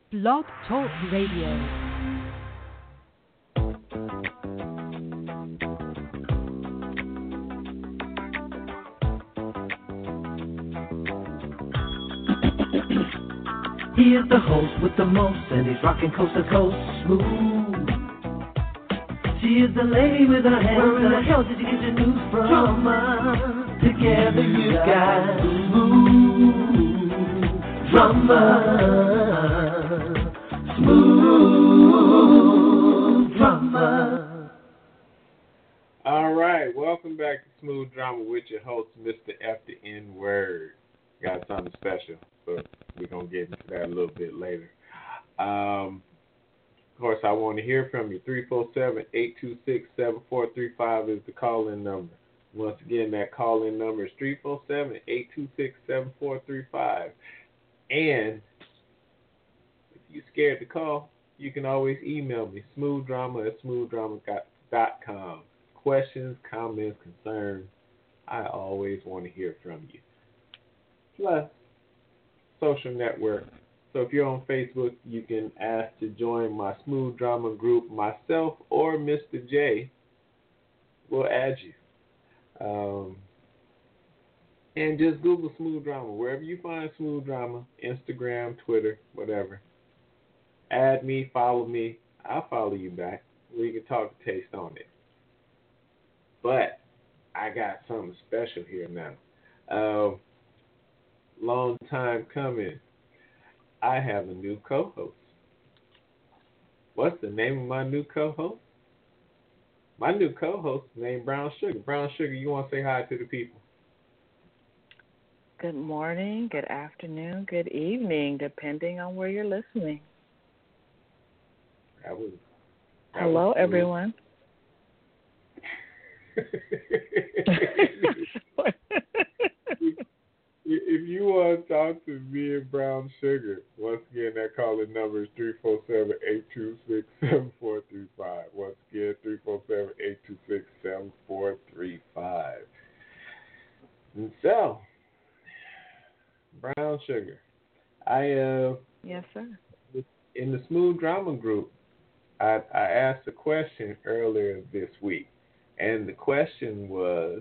Blog Talk Radio. He is the host with the most, and he's rocking coast to coast smooth. She is the lady with her hands. Where in the hell did you get your news from? Drama. Together you got smooth drama. Smooth drama. All right, welcome back to Smooth Drama with your host, Mr. F the N Word. Got something special, but we're going to get into that a little bit later. Of course, I want to hear from you. 347-826-7435 is the call-in number. Once again, that call-in number is 347-826-7435. And if you're scared to call, you can always email me, smoothdrama@smoothdrama.com. Questions, comments, concerns, I always want to hear from you. Plus, social network. So if you're on Facebook, you can ask to join my Smooth Drama group. Myself or Mr. J will add you. And just Google Smooth Drama. Wherever you find Smooth Drama, Instagram, Twitter, whatever. Add me, follow me. I'll follow you back. We can talk taste on it. But I got something special here now. Long time coming. I have a new co-host. What's the name of my new co-host? My new co-host is named Brown Sugar. Brown Sugar, you want to say hi to the people? Good morning, good afternoon, good evening, depending on where you're listening. Hello, everyone. If you want to talk to me and Brown Sugar, once again, that calling number is 347-826-7435. Once again, 347-826-7435. And so, Brown Sugar, yes, sir. In the Smooth Drama group, I asked a question earlier this week, and the question was,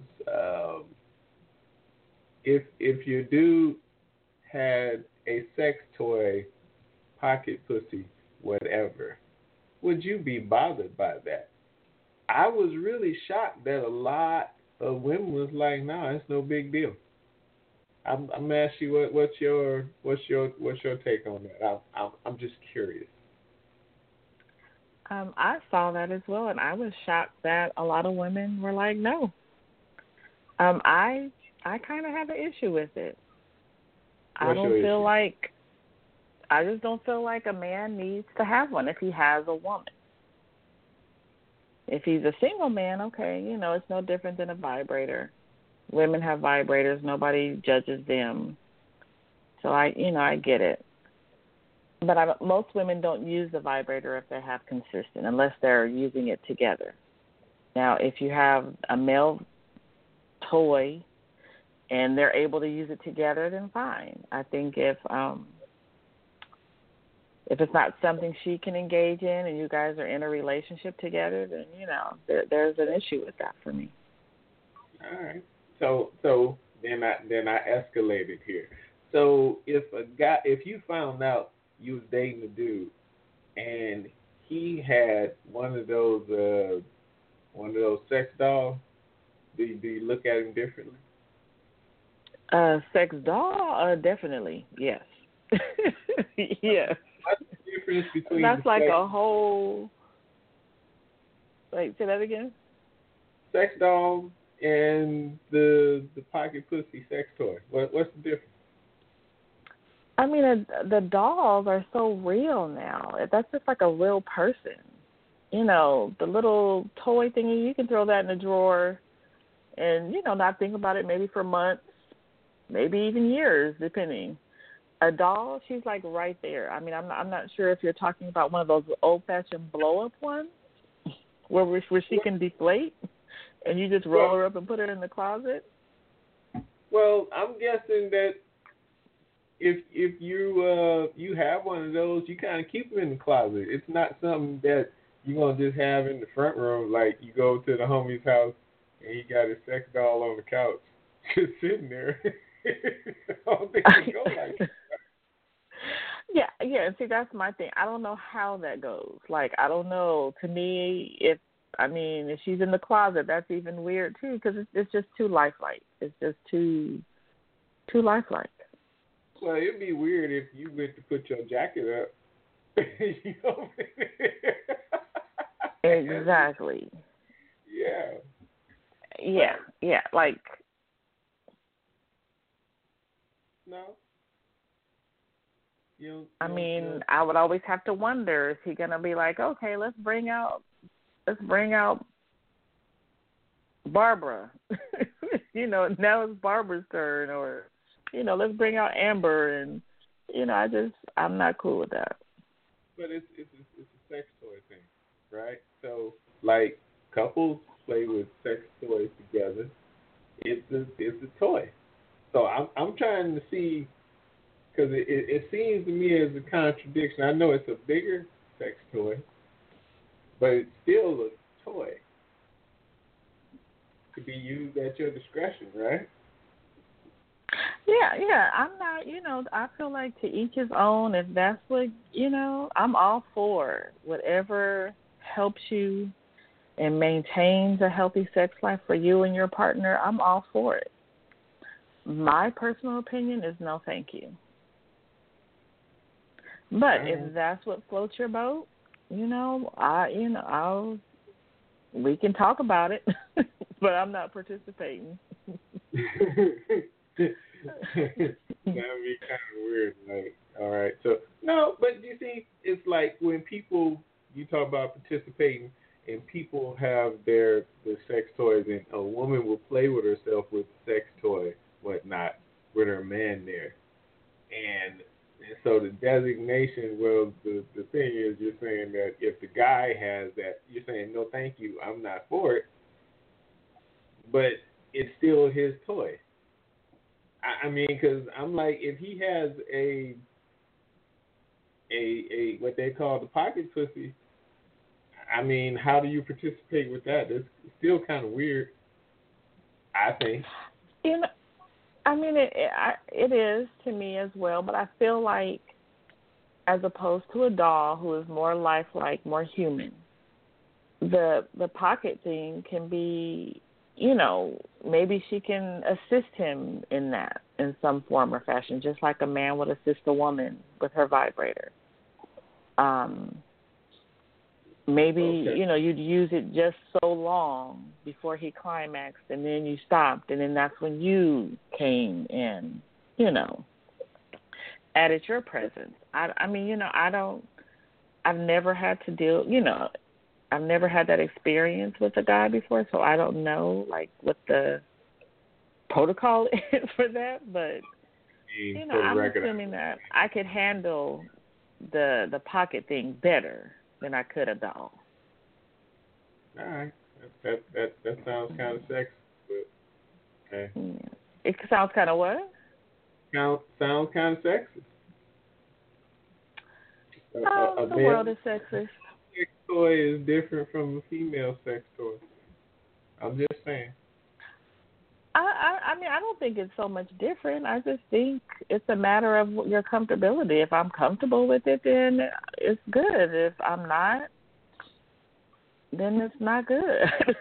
if your dude had a sex toy, pocket pussy, whatever, would you be bothered by that? I was really shocked that a lot of women was like, "No, it's no big deal." I'm asking you, what's your take on that? I'm just curious. I saw that as well, and I was shocked that a lot of women were like, "No." I kind of have an issue with it. I just don't feel like a man needs to have one if he has a woman. If he's a single man, okay, it's no different than a vibrator. Women have vibrators. Nobody judges them. So I get it. But most women don't use the vibrator if they have consistent, unless they're using it together. Now, if you have a male toy and they're able to use it together, then fine. I think if it's not something she can engage in and you guys are in a relationship together, then, there's an issue with that for me. All right. So then I escalated here. So if you found out you was dating a dude and he had one of those sex dolls, do you look at him differently? Sex doll? Definitely, yes. Yes. What's the difference between that's like a whole... Wait, say that again? Sex doll and the pocket pussy sex toy. What's the difference? I mean, the dolls are so real now. That's just like a real person. The little toy thingy, you can throw that in a drawer and, not think about it maybe for months, maybe even years, depending. A doll, she's like right there. I mean, I'm not sure if you're talking about one of those old-fashioned blow-up ones where she can deflate and you just roll her up and put her in the closet. Well, I'm guessing that if you have one of those, you kind of keep them in the closet. It's not something that you're gonna just have in the front room. Like you go to the homie's house and he got his sex doll on the couch, just sitting there. I don't think it go like that. Yeah. See, that's my thing. I don't know how that goes. Like, I don't know. To me, if she's in the closet, that's even weird too, because it's just too lifelike. It's just too lifelike. Well, it'd be weird if you went to put your jacket up. You know? Exactly. Yeah. Like, no. I would always have to wonder, is he gonna be like, okay, let's bring out Barbara. Now it's Barbara's turn, or let's bring out Amber, and I'm not cool with that. But it's a sex toy thing, right? So like couples play with sex toys together. It's a toy. So I'm trying to see, because it seems to me as a contradiction. I know it's a bigger sex toy, but it's still a toy. To be used at your discretion, right? Yeah. I'm not, I feel like to each his own. If that's what, I'm all for whatever helps you and maintains a healthy sex life for you and your partner. I'm all for it. My personal opinion is no, thank you. But if that's what floats your boat, we can talk about it, but I'm not participating. That'd be kind of weird. Like, all right, so no, but you see, it's like when you talk about participating, and people have the sex toys, and a woman will play with herself with sex toy, whatnot, with her man there, and so the designation, well, the thing is, you're saying that if the guy has that, you're saying no, thank you, I'm not for it, but it's still his toy. Because I'm like, if he has a what they call the pocket pussy, how do you participate with that? It's still kind of weird, I think. It is to me as well, but I feel like, as opposed to a doll who is more lifelike, more human, the pocket thing can be, maybe she can assist him in that in some form or fashion, just like a man would assist a woman with her vibrator. Maybe, okay. You'd use it just so long before he climaxed, and then you stopped, and then that's when you came in, added your presence. I've never had to deal, I've never had that experience with a guy before, so I don't know, like, what the protocol is for that, but, I'm assuming that I could handle the pocket thing better than I could a doll. All right, that sounds kind of sexy, but okay. Yeah. It sounds kind of what? Sounds kind of sexy. The world is sexist. Sex toy is different from a female sex toy. I'm just saying. I don't think it's so much different. I just think it's a matter of your comfortability. If I'm comfortable with it, then it's good. If I'm not, then it's not good.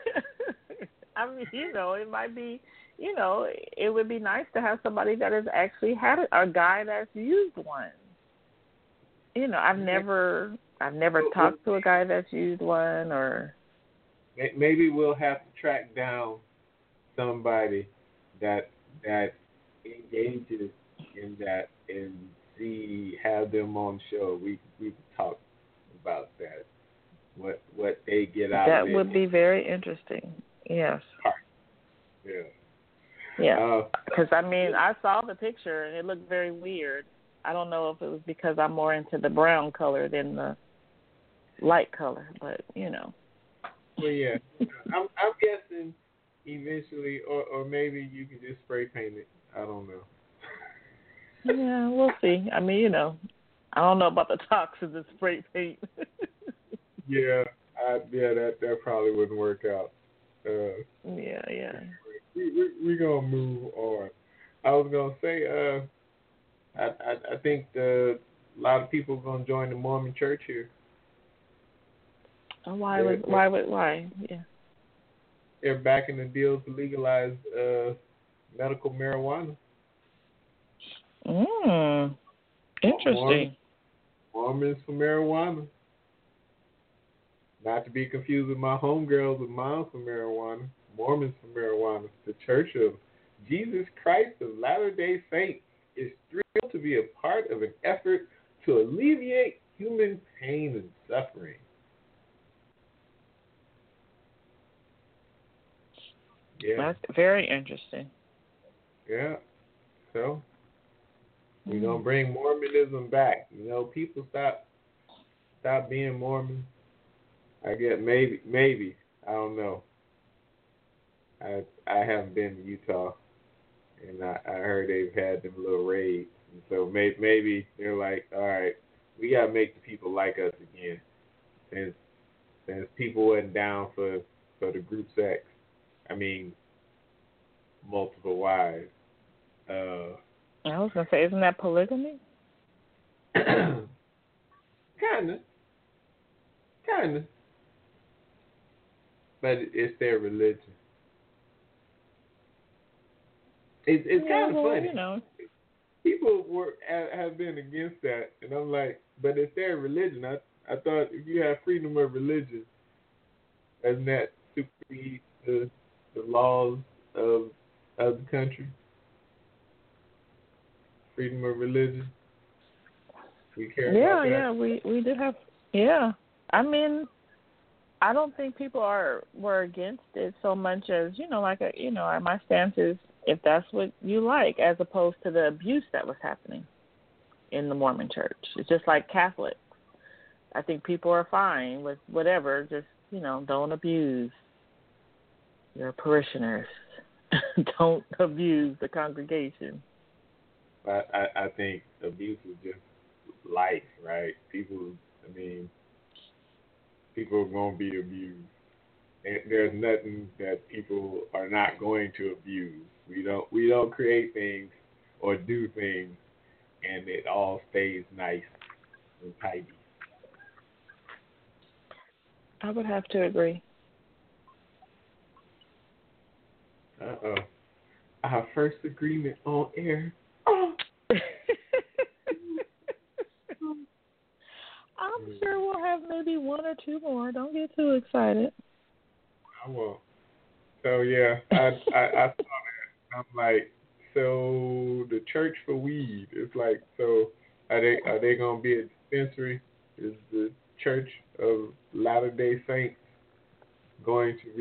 It might be, it would be nice to have somebody that has actually had it, a guy that's used one. I've never talked to a guy that's used one, or maybe we'll have to track down somebody that engages in that and have them on the show. We can talk about that. What they get out of it. That would be very interesting. Yes. Yeah. Yeah. Because I saw the picture and it looked very weird. I don't know if it was because I'm more into the brown color than the light color, but Well, yeah. I'm guessing eventually, or maybe you can just spray paint it. I don't know. Yeah, we'll see. I mean, I don't know about the toxins and spray paint. Yeah, that probably wouldn't work out. Yeah. We gonna move on. I was gonna say, I think a lot of people gonna join the Mormon Church here. Why? Yeah. They're backing the deal to legalize medical marijuana. Interesting. Mormons for marijuana. Not to be confused with my homegirls with Moms for Marijuana. Mormons for Marijuana. The Church of Jesus Christ of Latter-day Saints is thrilled to be a part of an effort to alleviate human pain and suffering. Yeah. That's very interesting. Yeah. So we're gonna bring Mormonism back. People stop being Mormon. I guess maybe I don't know. I haven't been to Utah, and I heard they've had them little raids, and so maybe they're like, all right, we gotta make the people like us again, since people wasn't down for the group sex. I mean, multiple wives. I was gonna say, isn't that polygamy? Kinda. But it's their religion. It's kind of funny. People have been against that, and I'm like, but it's their religion. I thought if you have freedom of religion, doesn't that supersede the laws of the country? Freedom of religion. We care about that. Yeah, we did have. Yeah, I mean, I don't think people were against it so much as my stance is if that's what you like, as opposed to the abuse that was happening in the Mormon Church. It's just like Catholics. I think people are fine with whatever. Just don't abuse your parishioners. Don't abuse the congregation. I think abuse is just life, right? People are going to be abused. And there's nothing that people are not going to abuse. We don't create things or do things and it all stays nice and tidy. I would have to agree. Uh-oh. Our first agreement on air. I'm sure we'll have maybe one or two more. Don't get too excited. I won't. So yeah, I saw that. I'm like, so the church for weed. It's like, so are they gonna be a dispensary? Is the Church of Latter-day Saints going to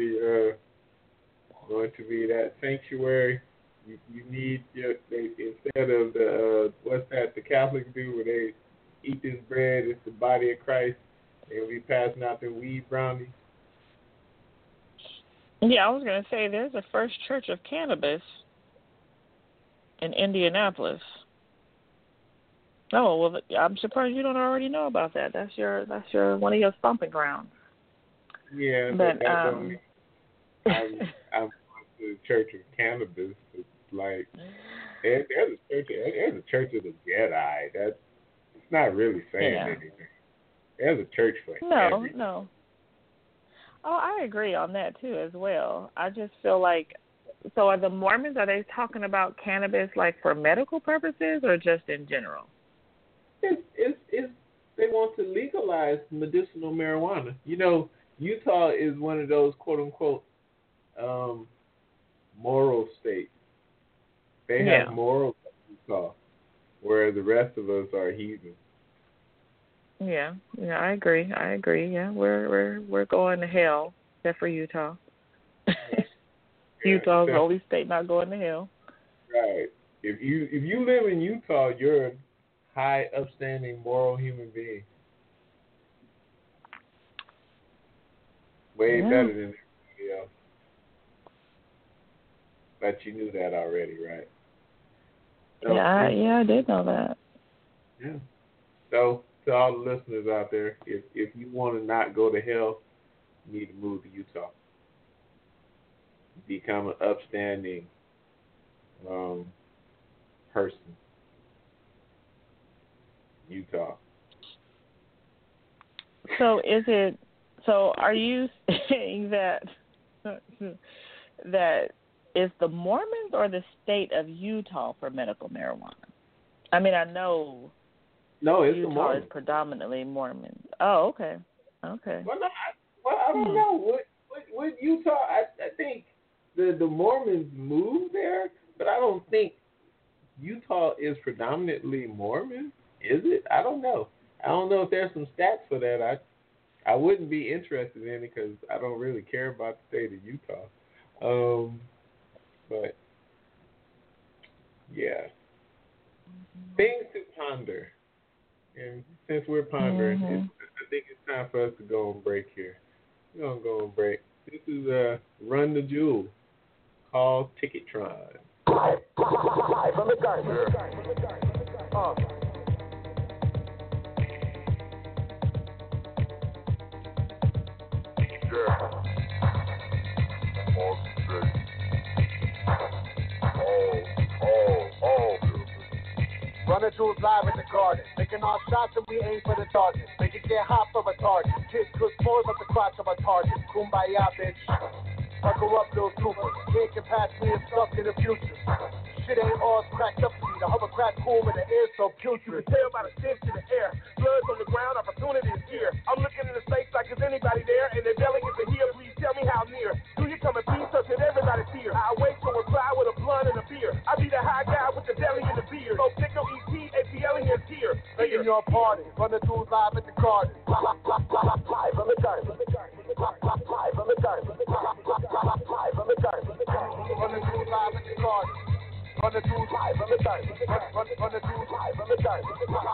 be that sanctuary? You need instead of the what's that the Catholics do where they eat this bread, it's the body of Christ, and we passing out the weed brownies. Yeah, I was going to say there's a First Church of Cannabis in Indianapolis. Oh, well, I'm surprised you don't already know about that. That's your one of your stomping grounds. Yeah, but that don't mean I'm going to the Church of Cannabis. It's like there's a Church of the Jedi. That's it's not really saying anything. There's a church for everything. No. Oh, I agree on that too as well. I just feel like, so are the Mormons, are they talking about cannabis like for medical purposes or just in general? It's they want to legalize medicinal marijuana. Utah is one of those quote unquote moral states. They have morals in Utah, where the rest of us are heathens. Yeah, I agree. Yeah, we're going to hell, except for Utah. Utah's the only state not going to hell. Right. If you live in Utah, you're a high, upstanding, moral human being. Way better than everybody else. But you knew that already, right? I did know that. Yeah. So to all the listeners out there, if you want to not go to hell, you need to move to Utah. Become an upstanding person. Utah. So are you saying that it's the Mormons or the state of Utah for medical marijuana? I mean, I know it's Utah is predominantly Mormon. Oh, okay. Okay. Well, I don't know. What Utah? I think the Mormons moved there, but I don't think Utah is predominantly Mormon. Is it? I don't know. I don't know if there's some stats for that. I wouldn't be interested in it because I don't really care about the state of Utah. But yeah, things to ponder. And since we're pondering, I think it's time for us to go on break here. We're gonna go on break. This is Run the Jewel, called Ticketron. Live from the garden. Run the jewels live in the garden, making our shots and we aim for the target. Make it get hot for a target. Kids cook s'mores at the crotch of a target. Kumbaya, bitch. Buckle up, little trooper. Can't get past me and stuck in the future. Shit ain't all cracked up to me. The hovercraft cool in the air so cute. You can tell by the stench in the air. Blood's on the ground, opportunity is here. I'm looking in the space like is anybody there? And the delegates are here, please tell me how near. Do you come in peace or should everybody fear? I wait to reply with a blunt and a beer. I be the high guy with the deli and the beer. So pick no ET, ATL is here. Making your party, run the tools live at the garden. Live from the garden. Live from the garden. Live from the garden. Run the tools live at the garden. Run the tools live from the garden. Run the tools live from the garden.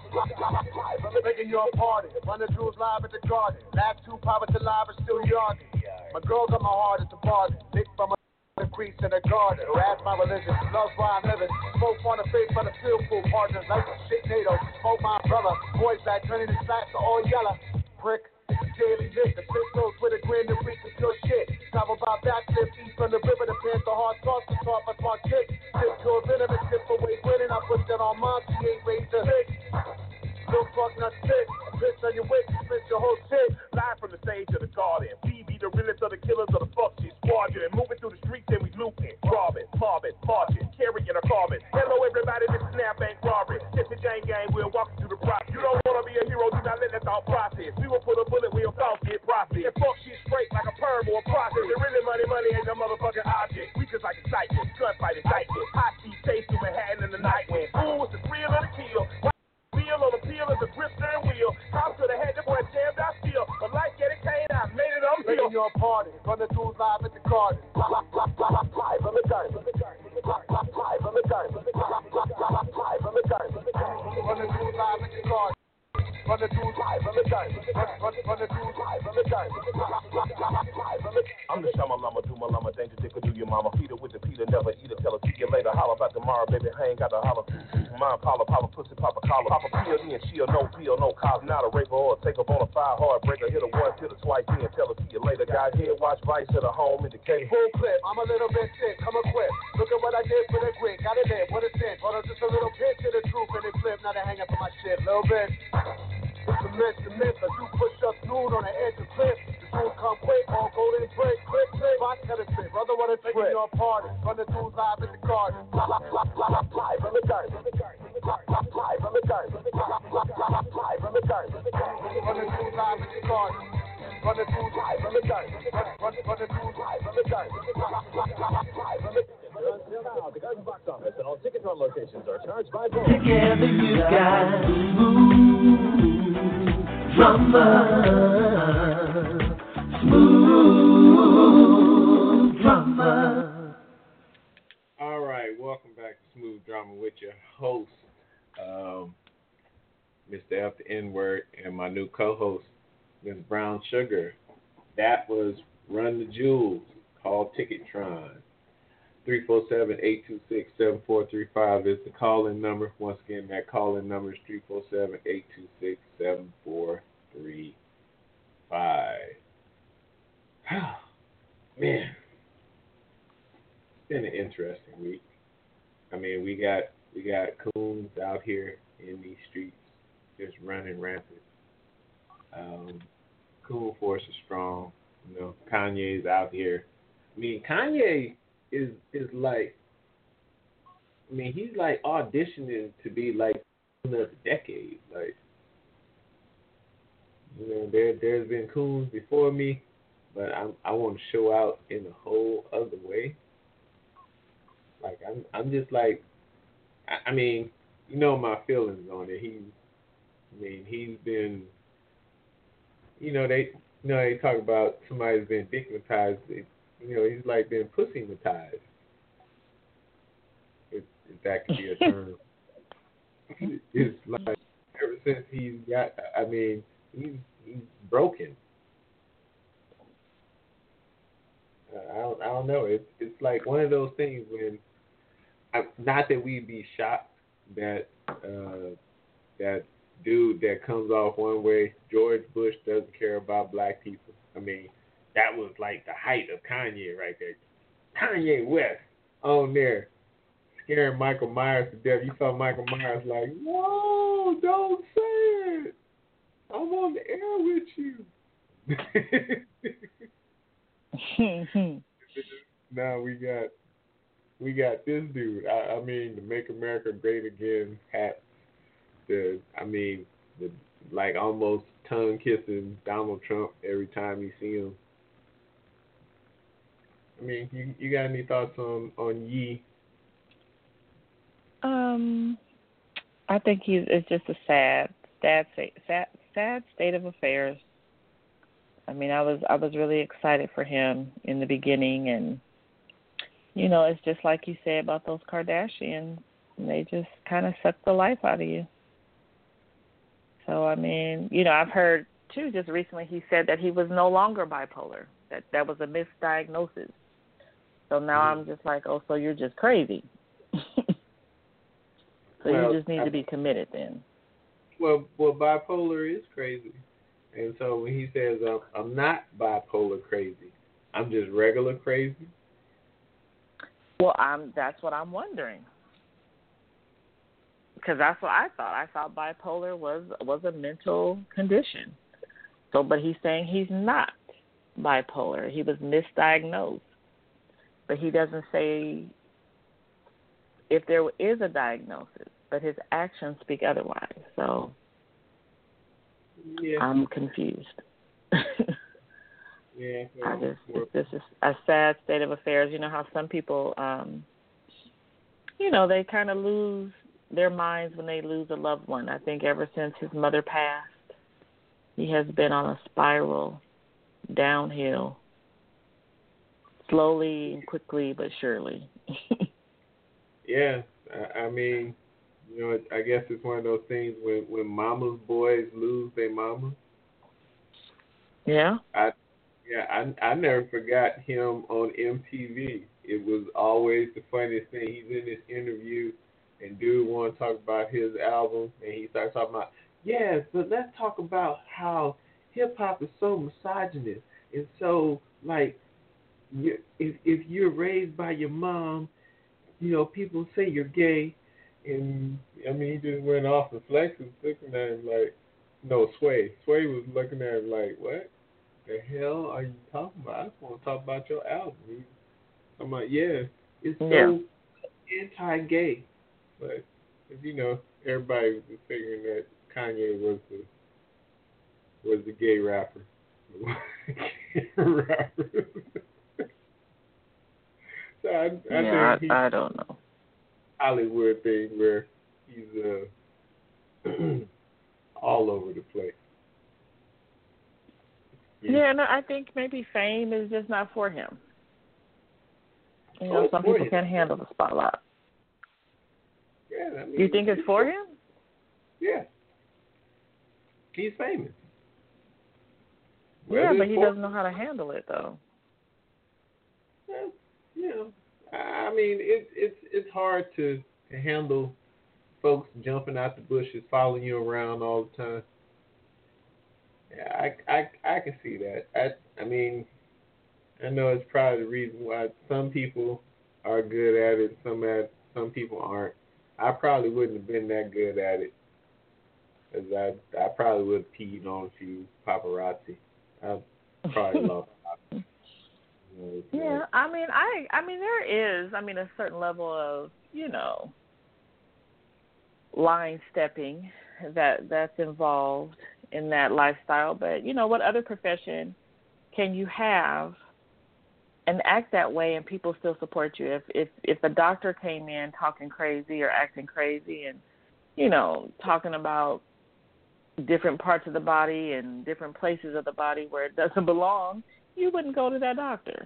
Making your party. Run the tools live at the garden. Last 2 poppers alive are still yarding. My girl got my heart at the bargain. Big from a crease in the garden. Harass my religion. Love's why I'm living. Smoke on the face by the field pool partners. Like shit NATO. Smoke my brother. Boys back turning his slacks to all yellow. Prick. Daily lick, the pistols with a grin and reach with your shit. Travel by backflip, east from the river, the pants, the hard sauce, the top of my chick. Sip to a venomous, tip away winning. I put that on mine, she ain't raised her hick. Don't fuck not sick. Bitch on your wig, spit your whole shit. Live from the stage of the garden. We be the realest of the killers of the fuck shit squadron. Moving through the streets and we looting, robbing, mobbing, marching, carrying a carbon. Hello everybody, this is Snap Bank Robbery. This is Jane Gang, we're walking through the process. You don't wanna be a hero, do not let that thought process. We will put a bullet where your thoughts get profit. And fuck shit straight like a perm or a process. And really money ain't no motherfucking object. We just like excitement, gunfight excitement. High speed chase through Manhattan in the night wind. Ooh, it's the thrill of the kill. Wheel on the peel is a grip steering wheel. Cops could have had the boy jammed out still. But like get it came out, made it on Making your party. Run the tools live at the garden. Live from the garden. Live from the garden. Live from the garden. Run the tools live at the garden. Run the tools live from the garden. Run the tools live from the garden. I'm the Shamalama, do my lama, danger dick or do your mama. Peter with the Peter, never eat it, tell her see you later. Holler about tomorrow, baby, I ain't got to holler. Mine, Paula, pussy, papa, collar. Papa, PLD and she'll no peel, no cause, not a raper or take up on a fire hard breaker. Hit a one, hit a twice, in, tell her see you later. Guy here, watch Vice at a home in the cave. Full clip, I'm a little bit sick, come equipped. Look at what I did for the grit, got it in, what a sin. Hold on, just a little pinch of the truth and it flip. Now they hang up on my shit, little bit. It's a myth, I do push-ups nude on the edge of cliff. The tools come quick, all golden break, click. Box got a spit, brother, what a trick. Your party, run the tools live in the garden. Live from the garden. Live from the garden. Live from the garden. Run the tools live in the garden. Run the tools live from the garden. Run the tools live from the garden. Live from the the Garden Box Office and all Ticketron locations are charged by both. Together you got smooth drama. All right, welcome back to Smooth Drama with your host, Mr. F the N-Word, and my new co-host, Ms. Brown Sugar. That was Run the Jewels, called Ticketron. 347-826-7435 is the call-in number. Once again, that call-in number is 347-826-7435. Man, it's been an interesting week. I mean, we got coons out here in these streets just running rampant. Coon force is strong. You know, Kanye's out here. I mean, Kanye is like, I mean, he's like auditioning to be like another decade. Like, you know, there's been coons before me, but I want to show out in a whole other way. Like, I'm just like, I mean, you know my feelings on it. He's been, you know, they talk about somebody's been dickmatized. You know, he's like been pussymatized. If that could be a term. It's like ever since he's got, I mean, he's broken. I don't know. It's like one of those things when, not that we'd be shocked that that dude that comes off one way, George Bush, doesn't care about black people. I mean, that was like the height of Kanye right there. Kanye West on there scaring Michael Myers to death. You saw Michael Myers like, no, don't say it. I'm on the air with you. Now we got this dude. I mean, the Make America Great Again hat. Like almost tongue kissing Donald Trump every time you see him. I mean, you got any thoughts on Ye? I think it's just a sad state of affairs. I mean, I was really excited for him in the beginning, and you know, it's just like you said about those Kardashians. They just kind of suck the life out of you. So, I mean, you know, I've heard, too, just recently he said that he was no longer bipolar, that was a misdiagnosis. So now I'm just like, oh, so you're just crazy. So you just need to be committed then. Well, bipolar is crazy. And so when he says, I'm not bipolar crazy, I'm just regular crazy. Well, that's what I'm wondering. Because that's what I thought. I thought bipolar was a mental condition. So, but he's saying he's not bipolar. He was misdiagnosed. But he doesn't say if there is a diagnosis, but his actions speak otherwise. So yeah. I'm confused. Yeah. This is a sad state of affairs. You know how some people, you know, they kind of lose their minds when they lose a loved one. I think ever since his mother passed, he has been on a spiral downhill, slowly and quickly but surely. Yeah, I mean, you know, I guess it's one of those things when mama's boys lose their mama. Yeah. I never forgot him on MTV. It was always the funniest thing. He's in this interview, and dude want to talk about his album, and he starts talking about, yes, but let's talk about how hip-hop is so misogynist. And so, like, if you're raised by your mom, you know, people say you're gay. And, I mean, he just went off, and Flex was looking at him like, no, Sway. Sway was looking at him like, what the hell are you talking about? I just want to talk about your album. I'm like, yeah, it's so anti-gay. But, you know, everybody was figuring that Kanye was the gay rapper. So I think I don't know. Hollywood thing where he's all over the place. Yeah, no, I think maybe fame is just not for him. You know, some people can't handle the spotlight. Yeah, I mean, you think it's for him? Yeah. He's famous. Yeah, but he doesn't know how to handle it, though. Well, you know, I mean, it's hard to handle folks jumping out the bushes, following you around all the time. Yeah, I can see that. I mean, I know it's probably the reason why some people are good at it, some people aren't. I probably wouldn't have been that good at it, as I probably would have peed on a few paparazzi. I probably lost. Yeah, I mean, there is, a certain level of, line stepping that's involved in that lifestyle. But what other profession can you have and act that way and people still support you? If a doctor came in talking crazy or acting crazy and talking about different parts of the body and different places of the body where it doesn't belong, you wouldn't go to that doctor.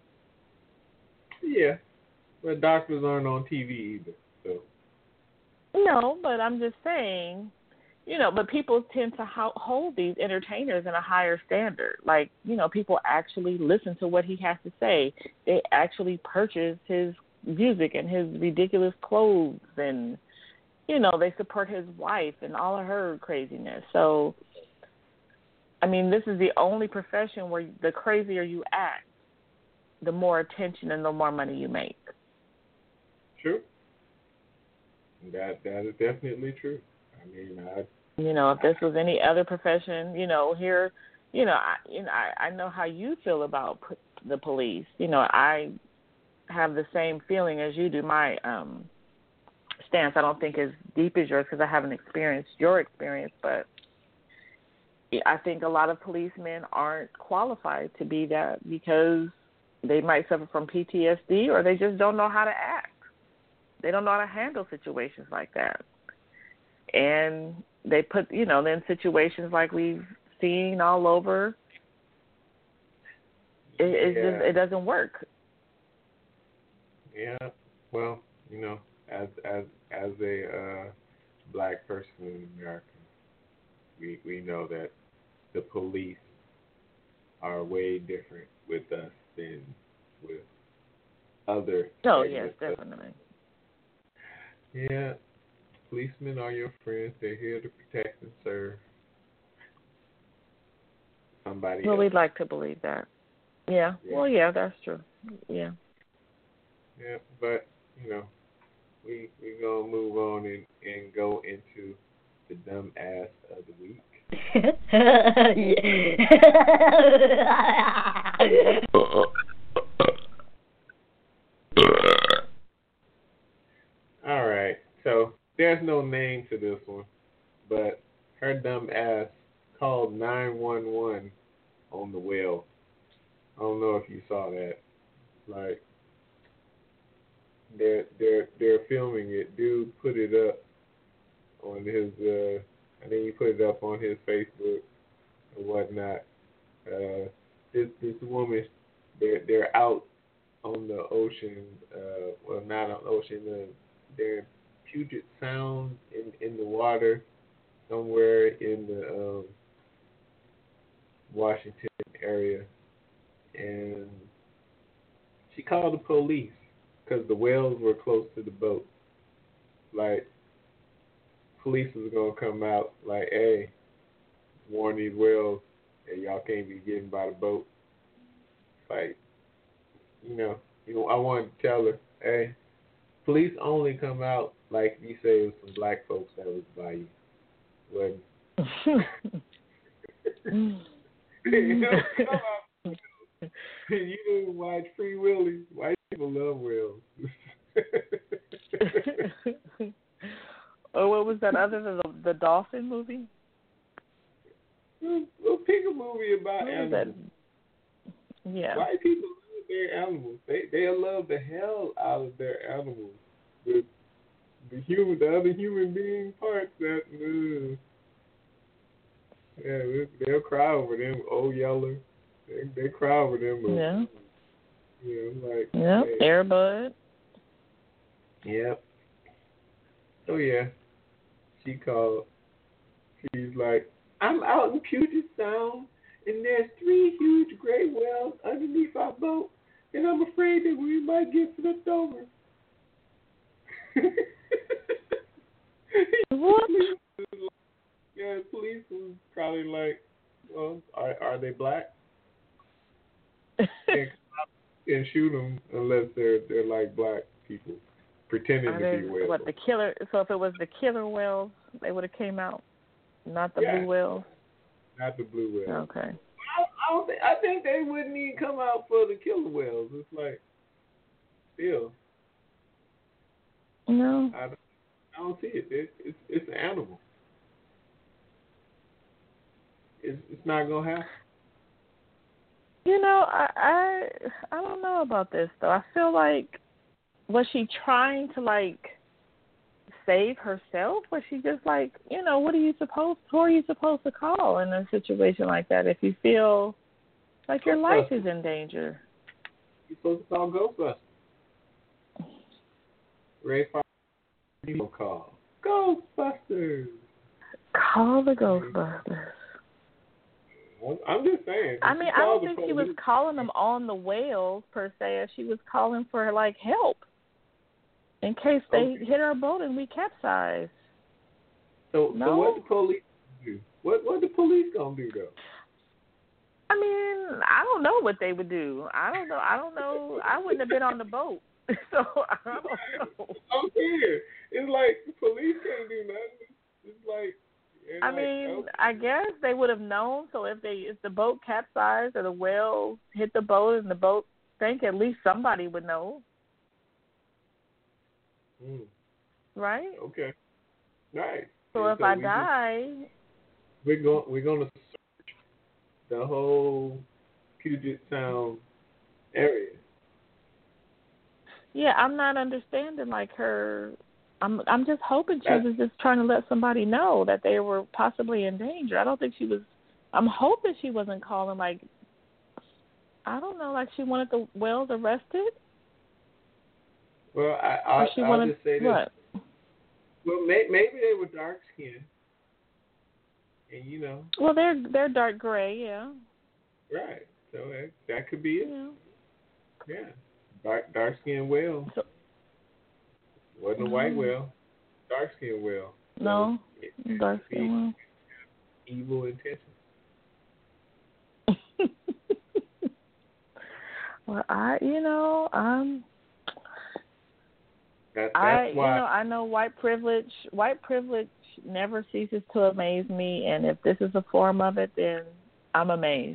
Yeah, but doctors aren't on TV either, so. No, but I'm just saying, but people tend to hold these entertainers in a higher standard. Like, people actually listen to what he has to say. They actually purchase his music and his ridiculous clothes, and, they support his wife and all of her craziness. So, I mean, this is the only profession where the crazier you act, the more attention and the more money you make. True. That is definitely true. I mean, if this was any other profession, here, I know how you feel about the police. I have the same feeling as you do. My stance, I don't think as deep as yours because I haven't experienced your experience, but I think a lot of policemen aren't qualified to be that because they might suffer from PTSD or they just don't know how to act. They don't know how to handle situations like that. And they put, in situations like we've seen all over, it doesn't work. Yeah. Well, as a black person in America, we know that the police are way different with us than with other. Oh, yes, definitely. Yeah, policemen are your friends. They're here to protect and serve somebody else. We'd like to believe that. Yeah. Well, yeah, that's true. Yeah. Yeah, but, we going to move on and go into the dumb ass of the week. All right, so there's no name to this one, but her dumb ass called 911 on the well. I don't know if you saw that. Like, they're filming it. Dude put it up on his. I think he put it up on his Facebook and whatnot. This woman, they're out on the ocean. Well, not on the ocean. They're in Puget Sound in the water somewhere in the Washington area, and she called the police because the whales were close to the boat. Like, police was gonna come out like, hey, warn these whales, hey, y'all can't be getting by the boat. Like, I wanted to tell her, hey, police only come out like if you say it was some black folks that was by you. You didn't watch Free Willy. White people love whales. Or what was that other than the dolphin movie? We'll pick a movie about animals. Yeah. White people love their animals. They love the hell out of their animals. The other human being parts that they'll cry over them. Old Yeller, they cry over them. Yeah. Like hey. Air Bud. Yep. So yeah, she called. She's like, I'm out in Puget Sound, and there's 3 huge gray whales underneath our boat. And I'm afraid that we might get flipped over. What? Yeah, the police was probably like, well, are they black? And shoot them unless they're like black people pretending to be whales. What, the killer? So if it was the killer whales, they would have came out, not the blue whales. Not the blue whales. Okay. I think they wouldn't even come out for the killer whales. It's like, still. No. I don't see it. It's an animal. It's not gonna happen. You know, I don't know about this though. I feel like, was she trying to like save herself? Was she just like, you know, who are you supposed to call in a situation like that if you feel like your life is in danger? You're supposed to call Ghostbusters. Ray Farley call Ghostbusters. Call the Ghostbusters. I'm just saying. I mean, I don't think she was calling them on the whales per se. She was calling for like help in case they hit our boat and we capsize. So what the police do? What the police gonna do though? I mean, I don't know what they would do. I don't know. I wouldn't have been on the boat, so I don't know. I'm saying it's like the police can't do nothing. It's like. I mean, I guess they would have known. So if the boat capsized or the whale hit the boat and the boat sank, at least somebody would know, right? Okay, right. So if I die, we're gonna search the whole Puget Sound area. Yeah, I'm not understanding like her. I'm just hoping she was just trying to let somebody know that they were possibly in danger. I don't think she was. I'm hoping she wasn't calling like, I don't know, like she wanted the whales arrested. Well, I'll just say this. What? Well, maybe they were dark skinned, and you know. Well, they're dark gray, yeah. Right. So that could be it. Yeah. Dark skinned whale. So, wasn't a white whale, dark skinned whale. No, dark skinned whale. Evil intentions. Well, that's why. I know white privilege. White privilege never ceases to amaze me, and if this is a form of it, then I'm amazed.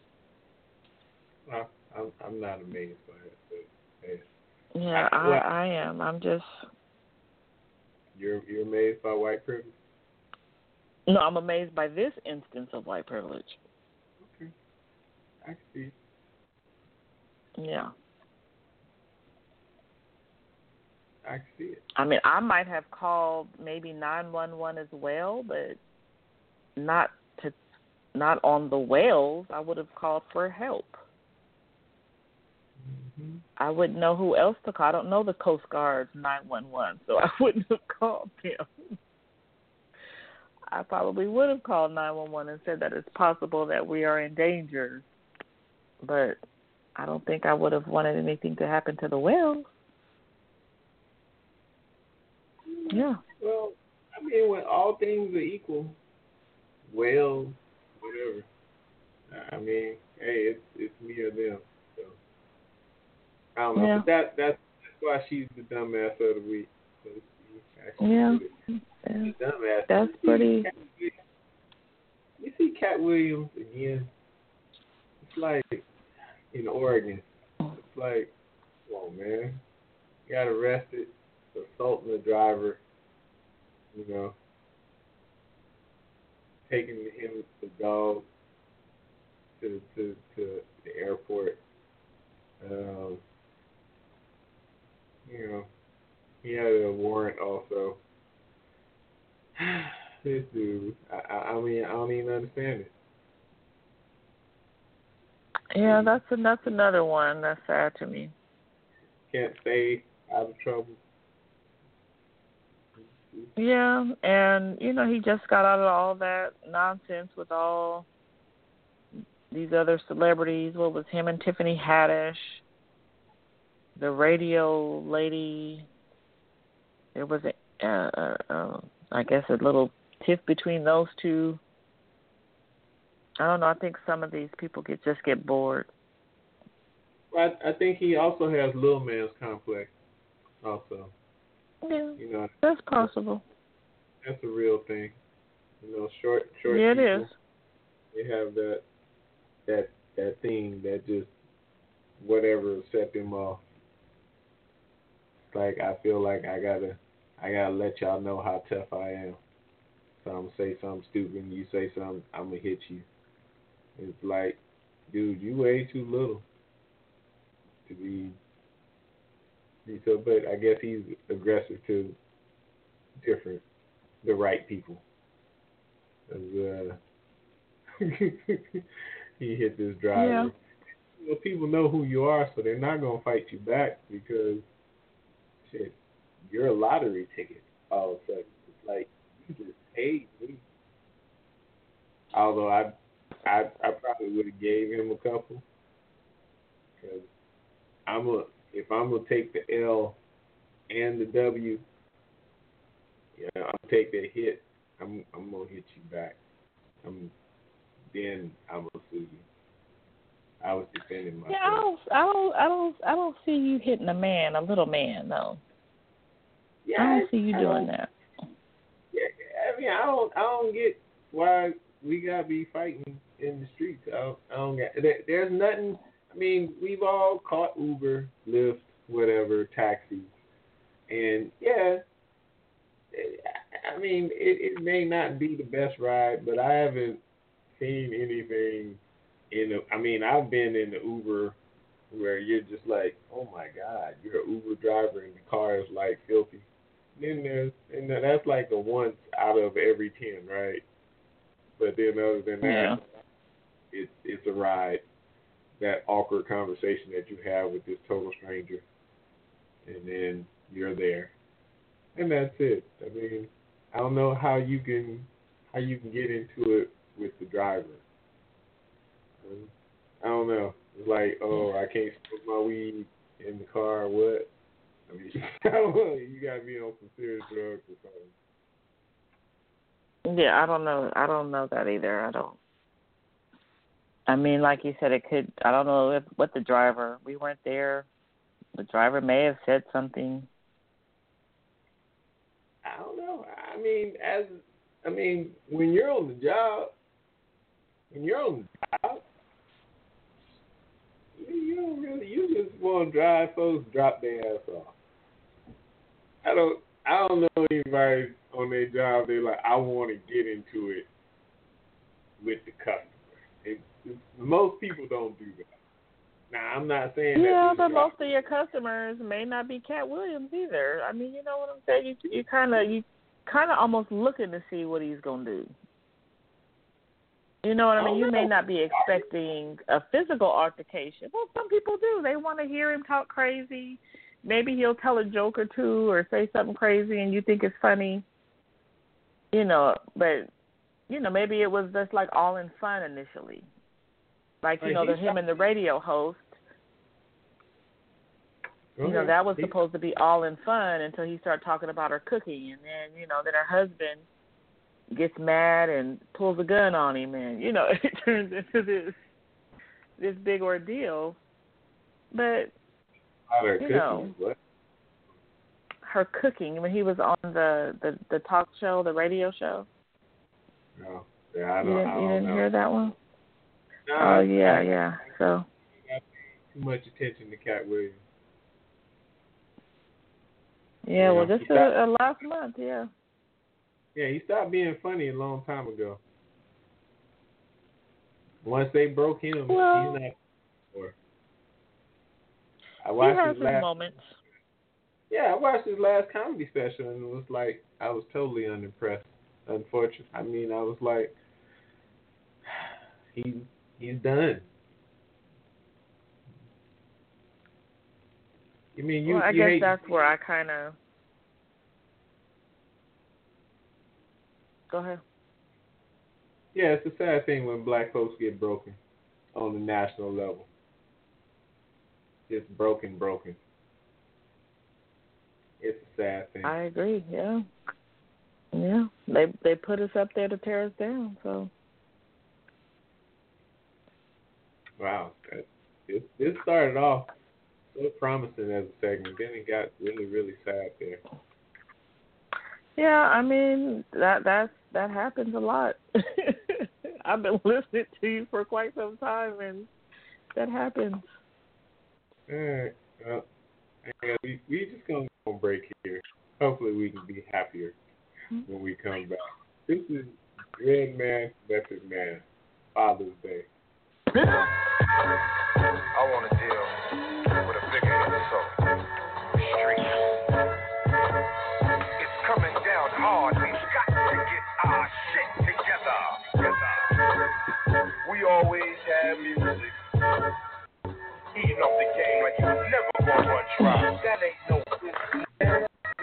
Well, I'm not amazed by it, but hey. Yeah, I am. I'm just. You're amazed by white privilege? No, I'm amazed by this instance of white privilege. Okay, I can see. Yeah. I can see it. I mean, I might have called maybe 911 as well, but not on the whales. I would have called for help. Mm-hmm. I wouldn't know who else to call. I don't know the Coast Guard's 911, so I wouldn't have called them. I probably would have called 911 and said that it's possible that we are in danger, but I don't think I would have wanted anything to happen to the whales. Yeah. Well, I mean, when all things are equal, whales, whatever. I mean, hey, it's me or them. So I don't know. Yeah. But that's why she's the dumbass of the week. So yeah. The dumbass. That's pretty. You see Cat Williams again. It's like in Oregon. It's like, come on, man. Got arrested for assaulting the driver. You know, taking him, the dog, to the airport. You know, he had a warrant also. This dude, I mean, I don't even understand it. Yeah, that's another one that's sad to me. Can't stay out of trouble. Yeah, and you know he just got out of all that nonsense with all these other celebrities. What was him and Tiffany Haddish? the radio lady. There was I guess a little tiff between those two. I don't know. I think some of these people just get bored. Well, I think he also has little man's complex. Also, Yeah, you know, that's possible. That's a real thing. You know, short yeah, people. it is. They have that thing that just whatever set them off. It's like I feel like I gotta let y'all know how tough I am. So I'm gonna say something stupid and you say something, I'm gonna hit you. It's like, dude, you way too little to be so. But I guess he's aggressive to the right people. He hit this driver. Yeah. You know, people know who you are, so they're not gonna fight you back because shit, you're a lottery ticket. All of a sudden, it's like you just paid me. Although I probably would have gave him a couple because if I'm gonna take the L and the W, yeah, I'll take that hit. I'm gonna hit you back. Then I'm gonna sue you. I was defending myself. Yeah, I don't see you hitting a little man, though. Yeah, I don't see you doing that. Yeah, I mean, I don't get why we gotta be fighting in the streets. I don't get. There's nothing. I mean, we've all caught Uber, Lyft, whatever, taxis, and yeah. I mean, it may not be the best ride, but I haven't seen anything I've been in the Uber where you're just like, oh my God, you're an Uber driver and the car is like filthy. Then that's like a once out of every 10, right? But then other than that, it's a ride. That awkward conversation that you have with this total stranger, and then you're there. And that's it. I mean, I don't know how you can get into it with the driver. I don't know. It's like, oh, I can't smoke my weed in the car. What? I mean, I don't know. You gotta be on some serious drugs or something. Yeah, I don't know. I don't know that either. I don't. I mean, like you said, it could. I don't know what the driver. We weren't there. The driver may have said something. I don't know. I mean, when you're on the job, you don't really. You just want to drive folks drop their ass off. I don't know anybody on their job. They're like, I want to get into it with the customer. Most people don't do that. Now, I'm not saying that. Yeah, but most of your customers may not be Cat Williams either. I mean, you know what I'm saying? You kind of almost looking to see what he's gonna do. You know what I mean? You may not be expecting a physical altercation. Well, some people do. They want to hear him talk crazy. Maybe he'll tell a joke or two or say something crazy, and you think it's funny. You know, but maybe it was just like all in fun initially. Like, him and the radio host, that was supposed to be all in fun until he started talking about her cooking. And then, then her husband gets mad and pulls a gun on him. And, it turns into this big ordeal. But, her cooking, when he was on the talk show, the radio show. No, yeah, I don't You didn't know. hear that one? No, oh, yeah. So too much attention to Cat Williams. Yeah, well, just last month, yeah. Yeah, he stopped being funny a long time ago. Once they broke him, he's not anymore. He has his moments. Yeah, I watched his last comedy special, and it was like, I was totally unimpressed. Unfortunately, I mean, I was like, he's done. I mean, I guess that's where I kind of. Go ahead. Yeah, it's a sad thing when black folks get broken on the national level. Just broken. It's a sad thing. I agree. Yeah. Yeah. They put us up there to tear us down. So. Wow. It started off so promising as a segment, then it got really, really sad there. Yeah, I mean that happens a lot. I've been listening to you for quite some time, and that happens. All right. Well, we just gonna go on break here. Hopefully, we can be happier when we come back. This is Red Man, Method Man, Father's Day. I want to deal with a bigger insult. Streets. It's coming down hard. We've got to get our shit together. We always have music. Eating up the game like you never gonna run dry. That ain't no business.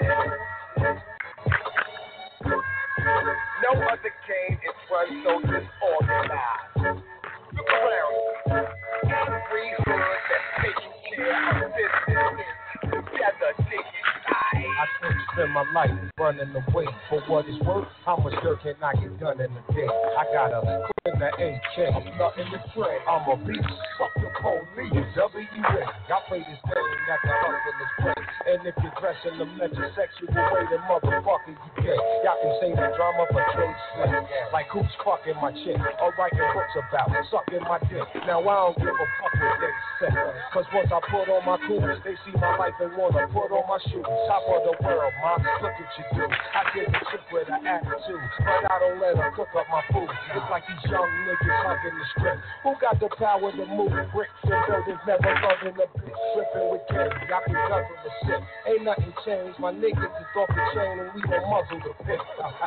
No other game is run so disorganized. Look around. Every hood that's taking care of business together, niggas. I could spend my life running away. For what it's worth, how much dirt can I get done in a day? I got a in the AK, I'm nothing to trade. I'm a beast, fuck the police, WA. Y'all play this game at the hustler's place. And if you're dressing the metrosexual way, then motherfucker you gay. Y'all can say the drama for trade slave. Like who's fucking my chick, or writing books about sucking my dick. Now I don't give a fuck what they say. Cause once I put on my clothes, they see my life and wanna put on my shoes. Top of the world, ma, look at you do. I get the chick with an attitude, but I don't let her cook up my food. It's like these young niggas hugging the strip. Who got the power to move bricks and buildings? Never loving a bitch, tripping with kids. Y'all can guzzle the shit. Ain't nothing changed. My niggas is off the chain and we gon' muzzle the pit.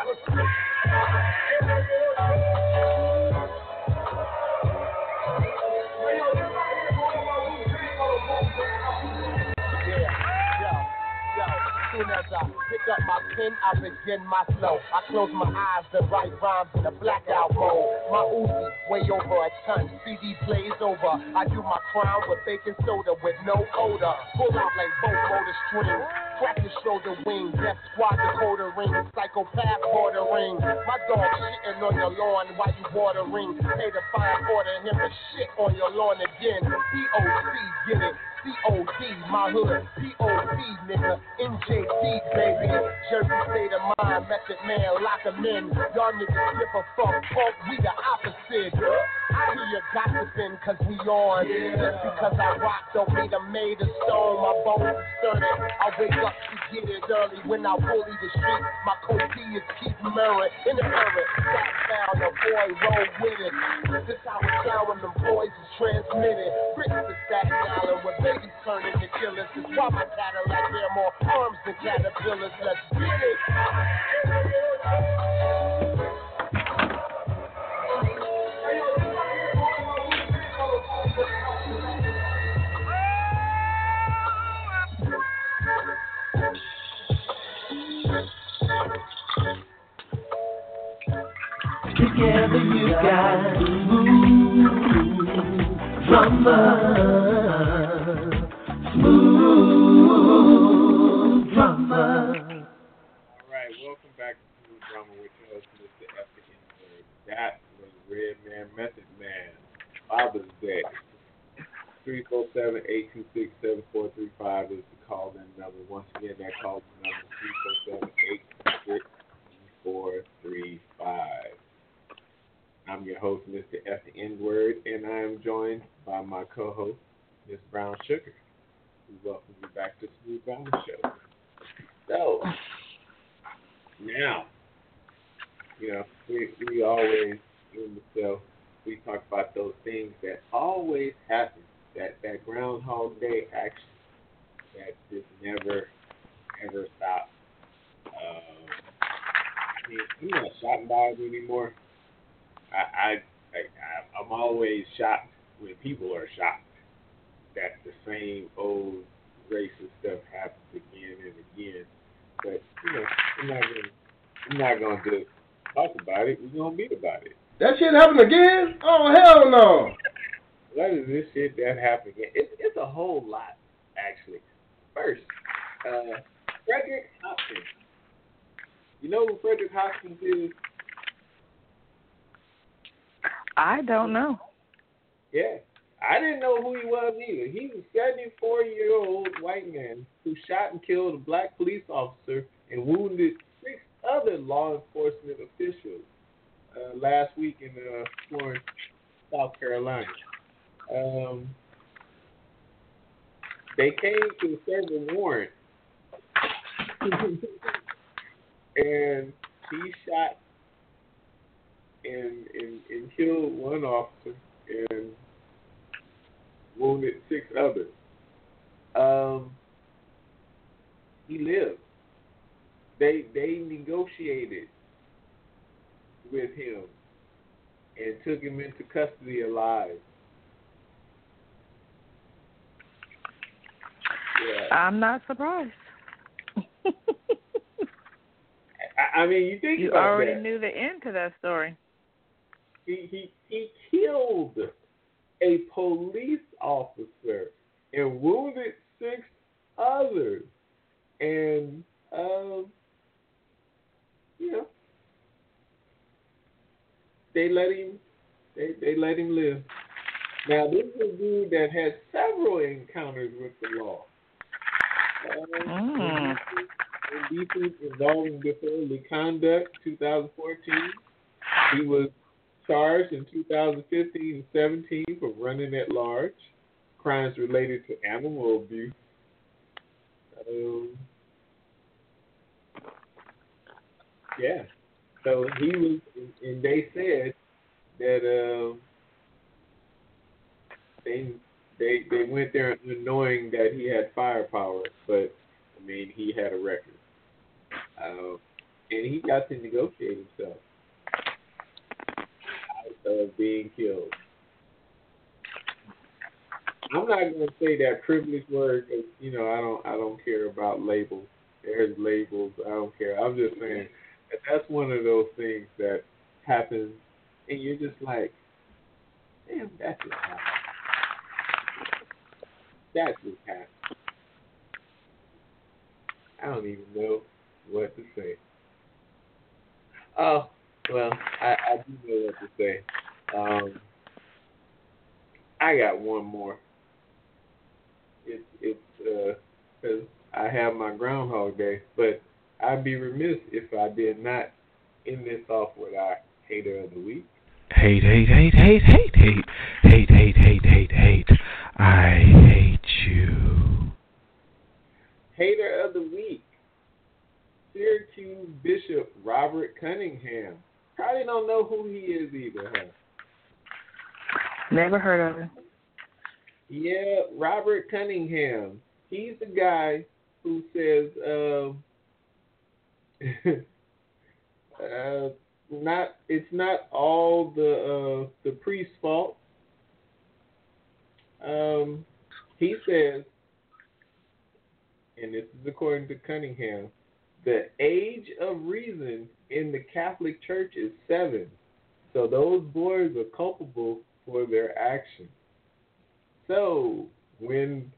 Soon as I pick up my pen, I begin my flow. I close my eyes to write rhymes in a blackout mode. My Uzi, way over a ton. CD plays over. I do my crime with baking soda with no odor. Pull out like both motor strings. Crack the shoulder wing. Death squad decoder ring. Psychopath bordering. My dog shitting on your lawn while you watering. Pay the fine order him to shit on your lawn again. POC, get it. COD, my hood, POD, nigga, NJD, baby, Jersey state of mind, method man, lock 'em in, y'all niggas give a fuck, we the opposite, I hear you gossiping cause we on, just because I rock don't mean I'm made of stone, my bones is sturdy, I wake up to get it early, when I bully the street, my code is keep mirroring, in the mirror, that sound, a boy roll with it, this how it sound when them boys is transmitted, bricks to Staten Island with babies turning to killers. That's why my Cadillac bear more arms than caterpillars. Let's get it. Together you got smooth drama. Smooth drama. All right, welcome back to Smooth Drama with your host, Mr. Epic Inward. That was Red Man, Method Man, Father's Day. 347-826-7435 is the call-in number. Once again, that call-in number is 347-826-7435. I'm your host, Mr. F. the N-Word, and I am joined by my co-host, Ms. Brown Sugar. We welcome you back to Smooth Drama Show. So, now, you know, we always, in the show, we talk about those things that always happen, that Groundhog Day action that just never, ever stops. I'm not shocked by it anymore. I'm always shocked when people are shocked that the same old racist stuff happens again and again. But you know, I'm not gonna just talk about it. We're gonna beat about it. That shit happened again? Oh, hell no. What is this shit that happened again? It's a whole lot, actually. First, Frederick Hopkins. You know who Frederick Hopkins is? I don't know. Yeah. I didn't know who he was either. He's a 74-year-old white man who shot and killed a black police officer and wounded 6 other law enforcement officials last week in Florence, South Carolina. They came to serve a warrant, and he shot and killed one officer and wounded 6 others. He lived. They negotiated with him and took him into custody alive. Yeah. I'm not surprised. I mean, you think you about already that. knew the end to that story. He killed a police officer and wounded 6 others. And, you know, they let him live. Now, this is a dude that had several encounters with the law. Indecent involving disorderly conduct, 2014. He was charged in 2015 and 17 for running at large, crimes related to animal abuse. Yeah. So he was, and they said that they went there knowing that he had firepower, but I mean he had a record, and he got to negotiate himself out of being killed. I'm not going to say that privileged word because I don't care about labels. There's labels. I don't care. I'm just saying that that's one of those things that happens, and you're just like, damn, that just happened. That just happened. I don't even know what to say. Oh, well, I do know what to say. I got one more. It's because I have my Groundhog Day, but I'd be remiss if I did not end this off with our Hater of the Week. Hate, hate, hate, hate, hate, hate, hate, hate, hate, hate, hate. I hate you. Hater of the Week. Syracuse Bishop Robert Cunningham. Probably don't know who he is either, huh? Never heard of him. Yeah, Robert Cunningham. He's the guy who says it's not all the priest's fault. He says, and this is according to Cunningham, the age of reason in the Catholic Church is 7. So those boys are culpable for their actions. So when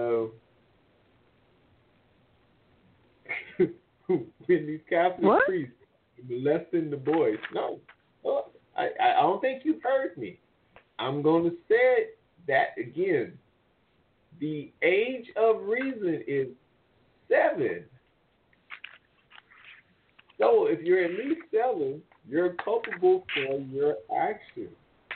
these Catholic priests molesting the boys, no, I don't think you've heard me. I'm going to say that again. The age of reason is 7. So if you're at least 7, you're culpable for your actions.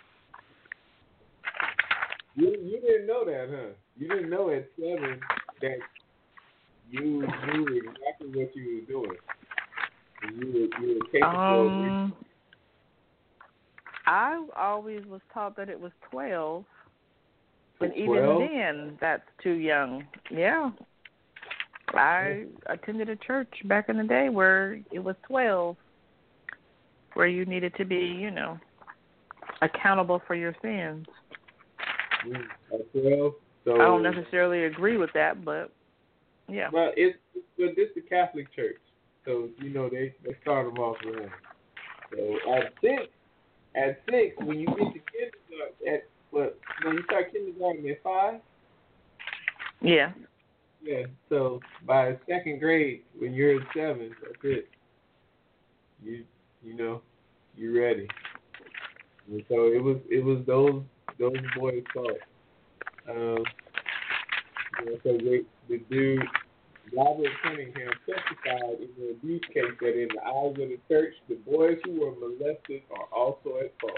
You didn't know that, huh? You didn't know at 7 that you knew exactly what you were doing. And you were capable of. I always was taught that it was 12. But 12? even then, that's too young. Yeah. I attended a church back in the day where it was 12, where you needed to be, accountable for your sins. At 12? So, I don't necessarily agree with that, but yeah. Well, this is the Catholic Church, so they start them off wrong. So at 6, when you get to kindergarten, when you start kindergarten at 5. Yeah. Yeah. So by second grade, when you're at 7, that's it. You know, you ready. And so it was those boys' fault. So the dude Robert Cunningham testified in the abuse case that in the eyes of the church, the boys who were molested are also at fault.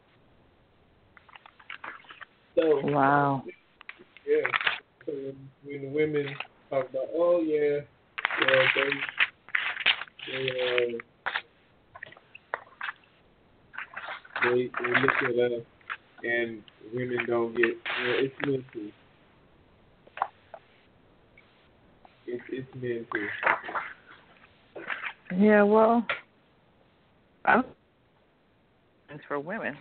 So Wow. yeah. So when the women talk about, oh yeah, they look at us and women don't get, it's mental. It's mental. Yeah, well, it's for women.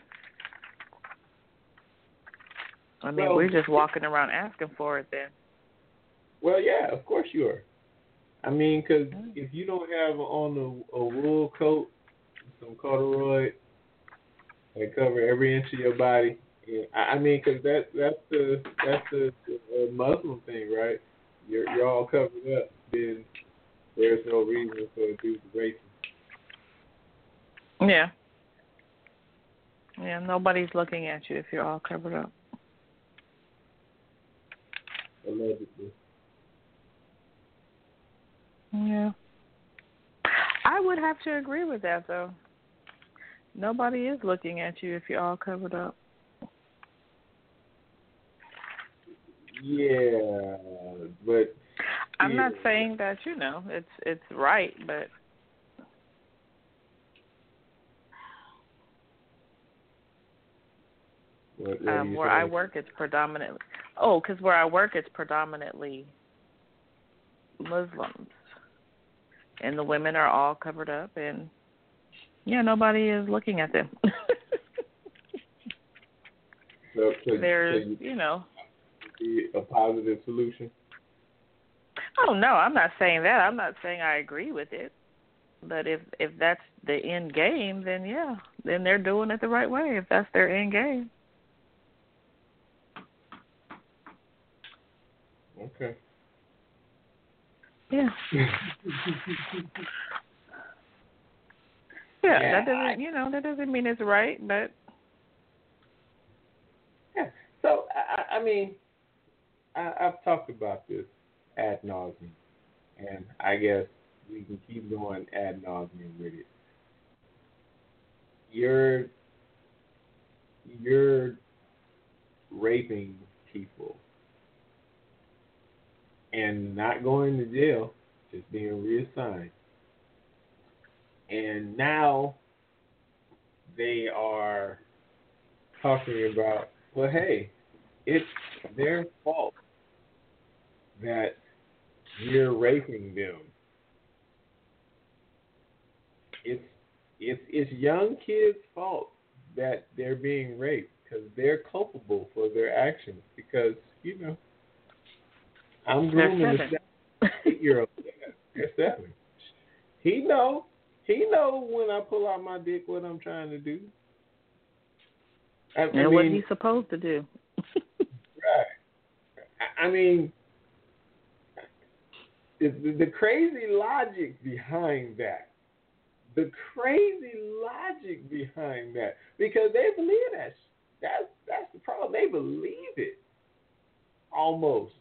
I mean, Well, we're just walking around asking for it then. Well, yeah, of course you are. I mean, because if you don't have on a wool coat, some corduroy that cover every inch of your body, yeah, I mean, because that's the Muslim thing, right? You're all covered up, then there's no reason for a dude to rape you. Yeah. Yeah, nobody's looking at you if you're all covered up. Allegedly. Yeah. I would have to agree with that, though. Nobody is looking at you if you're all covered up. Yeah, but I'm not saying that, it's right, but where I work, it's predominantly Muslims, and the women are all covered up, and yeah, nobody is looking at them. so There's, a positive solution. Oh no, I'm not saying that. I'm not saying I agree with it. But if that's the end game, then yeah, then they're doing it the right way. If that's their end game. Okay. Yeah. Yeah, that doesn't mean it's right, but yeah. So I mean, I've talked about this ad nauseum, and I guess we can keep going ad nauseum with it. You're raping people and not going to jail, just being reassigned. And now they are talking about, well, hey, it's their fault that you're raping them. It's young kids' fault that they're being raped because they're culpable for their actions. Because I'm grooming a 8-year-old. They're 7. He know when I pull out my dick what I'm trying to do. I mean, what he's supposed to do. Right. I mean, the crazy logic behind that. The crazy logic behind that, because they believe that. That's the problem. They believe it. Almost.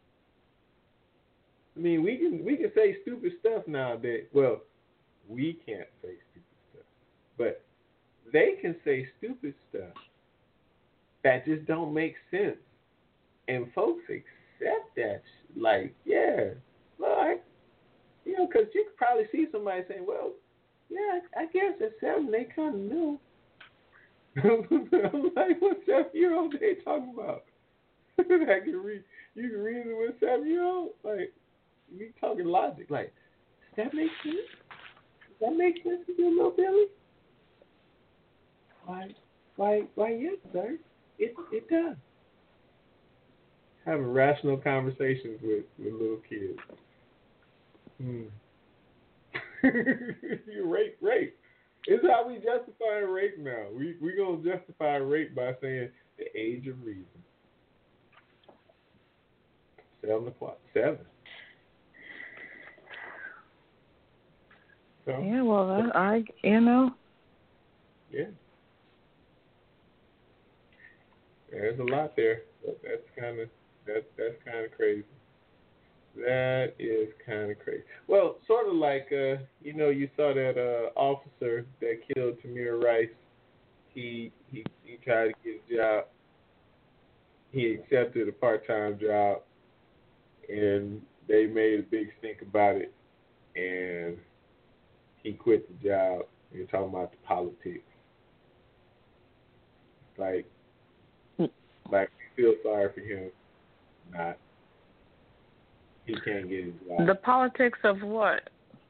I mean, we can say stupid stuff nowadays. Well, we can't say stupid stuff, but they can say stupid stuff that just don't make sense, and folks accept that. Like, yeah, well, because you could probably see somebody saying, well, yeah, I guess at 7 they kind of knew. I'm like, what 7-year-old they talking about? I can read. You can reason with 7-year-old. Like, we talking logic. Like, does that make sense? Does that make sense to you, little Billy? Why, yes, sir. It does. Having rational conversations with little kids. You rape. It's how we justify rape now. We gonna justify rape by saying the age of reason. 7 o'clock. 7. So, Yeah, well, yeah. There's a lot there. But that's kind of crazy. That is kind of crazy. Well, sort of like you saw that officer that killed Tamir Rice. He tried to get a job. He accepted a part-time job, and they made a big stink about it, and he quit the job. You're talking about the politics. Like we feel sorry for him. Not. He can't get his job. The politics of what?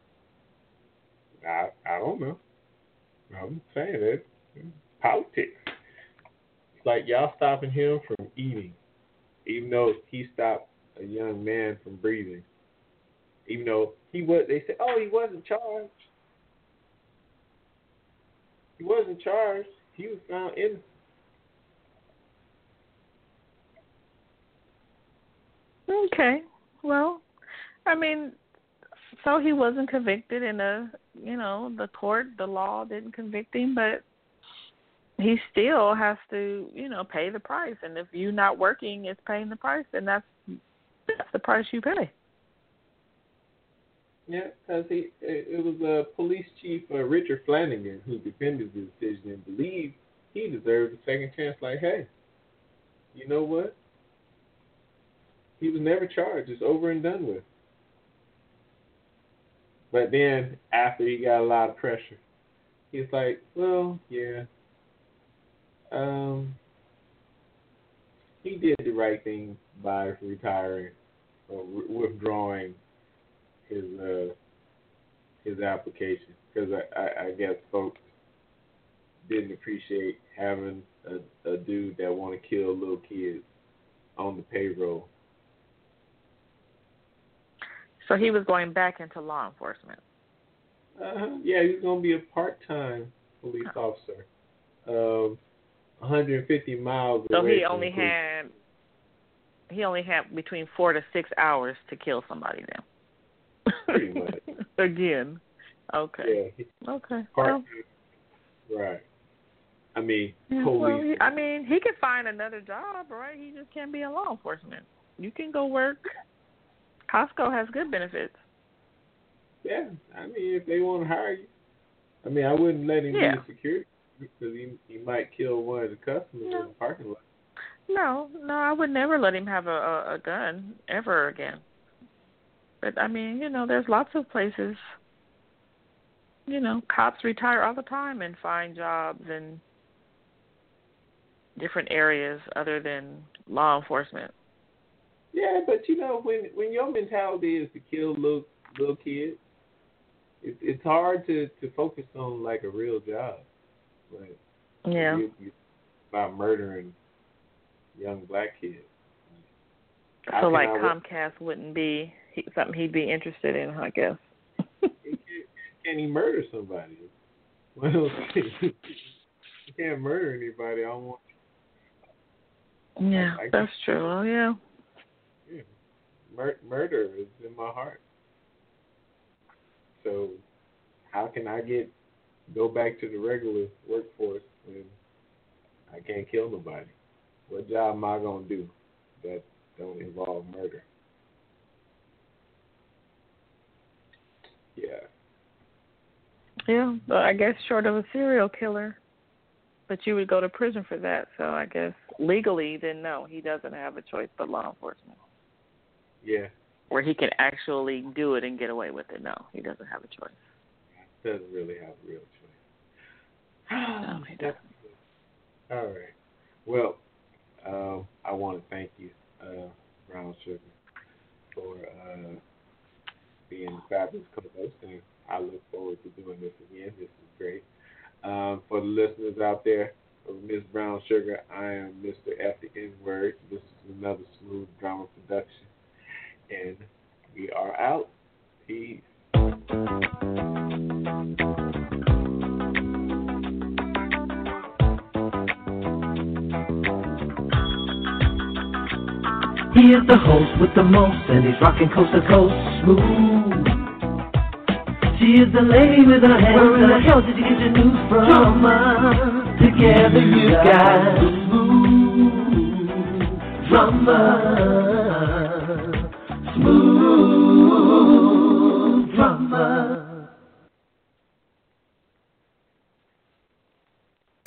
I don't know. I'm saying it. Politics. It's like y'all stopping him from eating, even though he stopped a young man from breathing. Even though they said, oh, he wasn't charged. He wasn't charged. He was found innocent. Okay. Well, I mean, so he wasn't convicted in the court, the law didn't convict him, but he still has to, pay the price. And if you're not working, it's paying the price, and that's the price you pay. Yeah, because it was police chief Richard Flanagan who defended the decision and believed he deserved a second chance. Like, hey, you know what? He was never charged. It's over and done with. But then, after he got a lot of pressure, he's like, well, yeah. He did the right thing by retiring or withdrawing his application, because I guess folks didn't appreciate having a dude that want to kill little kids on the payroll. So he was going back into law enforcement. Yeah, he was going to be a part-time police officer. 150 miles so away. So he only had between 4 to 6 hours to kill somebody then. Pretty much. Again. Okay. Yeah. Okay. Right. I mean, yeah, police. Well, he could find another job, right? He just can't be in law enforcement. You can go work. Costco has good benefits. Yeah. I mean, if they want to hire you. I mean, I wouldn't let him be a security because he might kill one of the customers in the parking lot. No, I would never let him have a gun ever again. But, there's lots of places, cops retire all the time and find jobs in different areas other than law enforcement. Yeah, but, when your mentality is to kill little kids, it's hard to focus on, like, a real job. Like, yeah. About murdering young black kids. So, like, Comcast wouldn't be something he'd be interested in, I guess. Can he murder somebody? Well, he can't murder anybody. I don't want. Yeah, that's true. Well, yeah. Murder is in my heart. So, how can I go back to the regular workforce when I can't kill nobody? What job am I gonna do that don't involve murder? Yeah. Yeah, but I guess short of a serial killer, but you would go to prison for that. So I guess legally, then no, he doesn't have a choice but law enforcement. Yeah. Where he can actually do it and get away with it. No, he doesn't have a choice. Doesn't really have a real choice. No, he doesn't. All right. Well, I want to thank you, Brown Sugar, for being a fabulous co-host, and I look forward to doing this again. This is great. For the listeners out there, Ms. Brown Sugar, I am Mr. F. the N-Word. This is another Smooth Drama production, and we are out. Peace. He is the host with the most, and he's rocking coast to coast smooth. She She is the lady with her hands. Where in the hell did you get your news from? Drama. Together you got smooth drama. Smooth.